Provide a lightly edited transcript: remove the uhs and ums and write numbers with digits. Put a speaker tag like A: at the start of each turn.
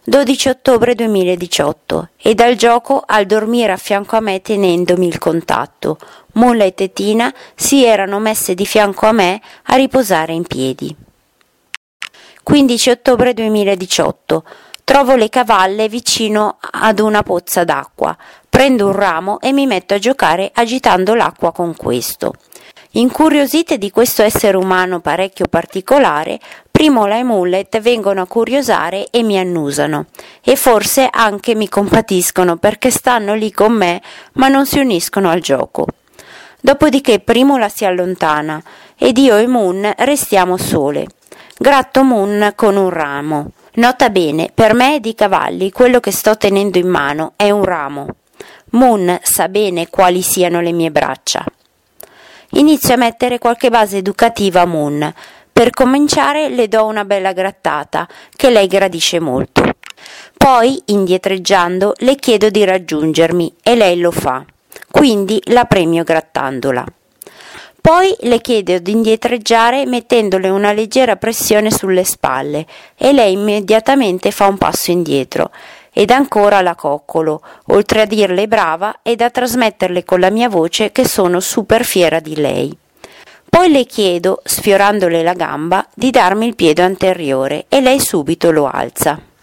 A: 12 ottobre 2018 e dal gioco al dormire a fianco a me tenendomi il contatto. Moonlight e Tina si erano messe di fianco a me a riposare in piedi. 15 ottobre 2018 trovo le cavalle vicino ad una pozza d'acqua. Prendo un ramo e mi metto a giocare agitando l'acqua con questo. Incuriosite di questo essere umano parecchio particolare, Primola e Moonlight vengono a curiosare e mi annusano, e forse anche mi compatiscono perché stanno lì con me ma non si uniscono al gioco. Dopodiché Primola si allontana ed io e Moon restiamo sole. Gratto Moon con un ramo. Nota bene, per me di cavalli quello che sto tenendo in mano è un ramo. Moon sa bene quali siano le mie braccia. Inizio a mettere qualche base educativa a Moon. Per cominciare le do una bella grattata, che lei gradisce molto. Poi, indietreggiando, le chiedo di raggiungermi e lei lo fa. Quindi la premio grattandola. Poi le chiedo di indietreggiare mettendole una leggera pressione sulle spalle e lei immediatamente fa un passo indietro. Ed ancora la coccolo, oltre a dirle brava ed a trasmetterle con la mia voce che sono super fiera di lei. Poi le chiedo, sfiorandole la gamba, di darmi il piede anteriore e lei subito lo alza.